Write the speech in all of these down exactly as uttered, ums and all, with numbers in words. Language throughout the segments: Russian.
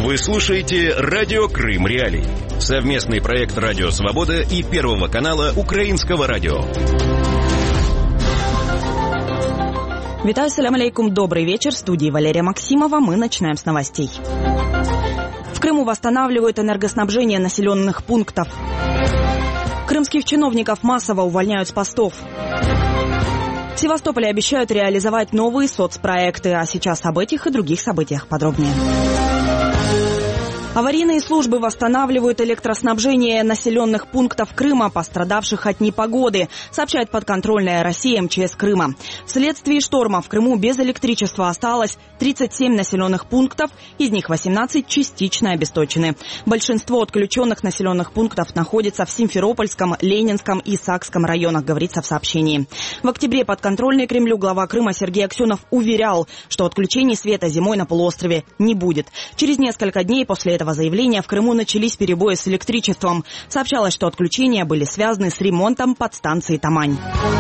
Вы слушаете «Радио Крым Реалии». Совместный проект «Радио Свобода» и Первого канала Украинского радио. Витаю, салям алейкум, добрый вечер. В студии Валерия Максимова. Мы начинаем с новостей. В Крыму восстанавливают энергоснабжение населенных пунктов. Крымских чиновников массово увольняют с постов. В Севастополе обещают реализовать новые соцпроекты. А сейчас об этих и других событиях подробнее. Аварийные службы восстанавливают электроснабжение населенных пунктов Крыма, пострадавших от непогоды, сообщает подконтрольная России эм че эс Крыма. Вследствие шторма в Крыму без электричества осталось тридцать семь населенных пунктов, из них восемнадцать частично обесточены. Большинство отключенных населенных пунктов находится в Симферопольском, Ленинском и Сакском районах, говорится в сообщении. В октябре подконтрольный Кремлю глава Крыма Сергей Аксенов уверял, что отключений света зимой на полуострове не будет. Через несколько дней после этого заявления в Крыму начались перебои с электричеством. Сообщалось, что отключения были связаны с ремонтом подстанции Тамань.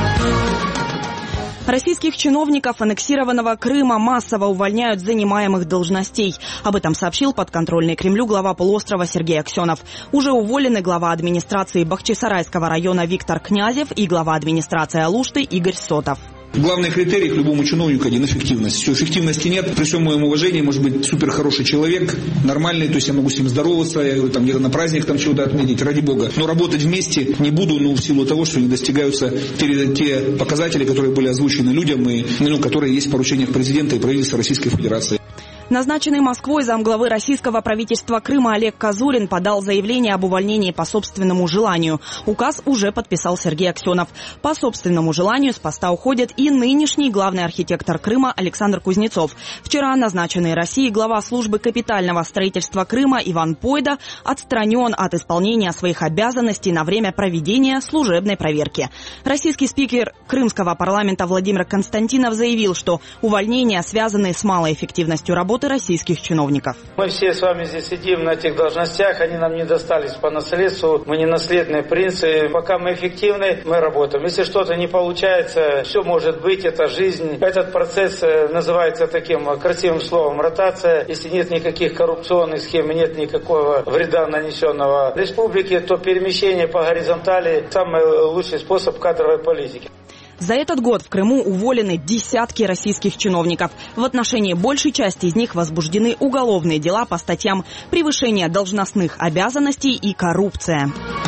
Российских чиновников аннексированного Крыма массово увольняют с занимаемых должностей. Об этом сообщил подконтрольный Кремлю глава полуострова Сергей Аксенов. Уже уволены глава администрации Бахчисарайского района Виктор Князев и глава администрации Алушты Игорь Сотов. Главный критерий к любому чиновнику один – эффективность. Все, эффективности нет. При всем моем уважении, может быть, супер хороший человек, нормальный, то есть я могу с ним здороваться, я говорю, там где-то на праздник там чего-то отметить, ради бога. Но работать вместе не буду, ну, в силу того, что не достигаются те, те показатели, которые были озвучены людям и ну, которые есть в поручениях президента и правительства Российской Федерации. Назначенный Москвой замглавы российского правительства Крыма Олег Козурин подал заявление об увольнении по собственному желанию. Указ уже подписал Сергей Аксенов. По собственному желанию с поста уходит и нынешний главный архитектор Крыма Александр Кузнецов. Вчера назначенный Россией глава службы капитального строительства Крыма Иван Пойда отстранен от исполнения своих обязанностей на время проведения служебной проверки. Российский спикер Крымского парламента Владимир Константинов заявил, что увольнения связаны с малой эффективностью работы российских чиновников. Мы все с вами здесь сидим на этих должностях, они нам не достались по наследству, мы не наследные принцы. Пока мы эффективны, мы работаем. Если что-то не получается, все может быть, это жизнь. Этот процесс называется таким красивым словом ротация. Если нет никаких коррупционных схем, нет никакого вреда, нанесенного республике, то перемещение по горизонтали – самый лучший способ кадровой политики. За этот год в Крыму уволены десятки российских чиновников. В отношении большей части из них возбуждены уголовные дела по статьям «Превышение должностных обязанностей» и «Коррупция».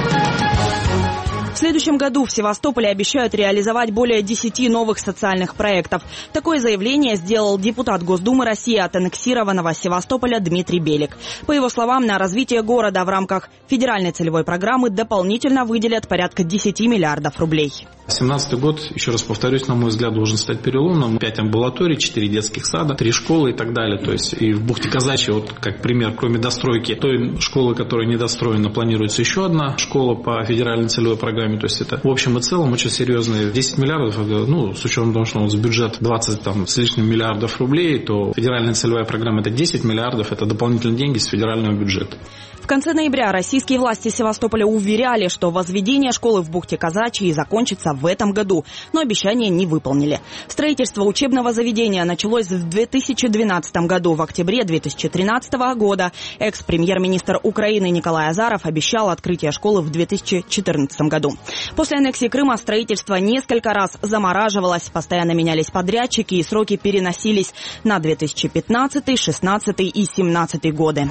В следующем году в Севастополе обещают реализовать более десяти новых социальных проектов. Такое заявление сделал депутат Госдумы России от аннексированного Севастополя Дмитрий Белик. По его словам, на развитие города в рамках федеральной целевой программы дополнительно выделят порядка десяти миллиардов рублей. две тысячи семнадцатый год, еще раз повторюсь, на мой взгляд, должен стать переломным. Пять амбулаторий, четыре детских сада, три школы и так далее. То есть и в бухте Казачьей, вот как пример, кроме достройки той школы, которая недостроена, планируется еще одна школа по федеральной целевой программе. То есть это в общем и целом очень серьезные десять миллиардов, ну, с учетом того, что у нас бюджет двадцать там, с лишним миллиардов рублей, то федеральная целевая программа это десять миллиардов, это дополнительные деньги с федерального бюджета. В конце ноября российские власти Севастополя уверяли, что возведение школы в бухте Казачьей закончится в этом году, но обещания не выполнили. Строительство учебного заведения началось в две тысячи двенадцатом году. В октябре две тысячи тринадцатого года экс-премьер-министр Украины Николай Азаров обещал открытие школы в две тысячи четырнадцатом году. После аннексии Крыма строительство несколько раз замораживалось, постоянно менялись подрядчики и сроки переносились на две тысячи пятнадцатый, шестнадцатый и семнадцатый годы.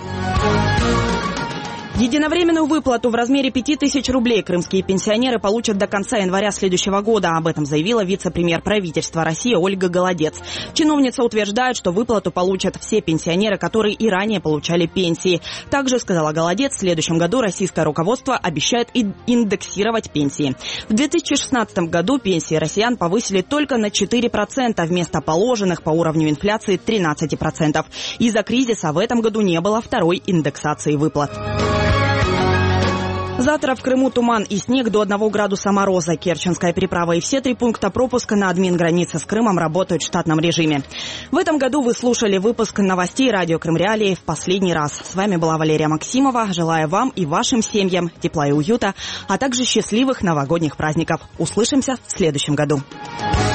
Единовременную выплату в размере пяти тысяч рублей крымские пенсионеры получат до конца января следующего года. Об этом заявила вице-премьер правительства России Ольга Голодец. Чиновница утверждает, что выплату получат все пенсионеры, которые и ранее получали пенсии. Также, сказала Голодец, в следующем году российское руководство обещает индексировать пенсии. В две тысячи шестнадцатом году пенсии россиян повысили только на четыре процента вместо положенных по уровню инфляции тринадцати процентов. Из-за кризиса в этом году не было второй индексации выплат. Завтра в Крыму туман и снег до одного градуса мороза. Керченская переправа и все три пункта пропуска на админ-границе с Крымом работают в штатном режиме. В этом году вы слушали выпуск новостей «Радио Крым Реалии» в последний раз. С вами была Валерия Максимова. Желаю вам и вашим семьям тепла и уюта, а также счастливых новогодних праздников. Услышимся в следующем году.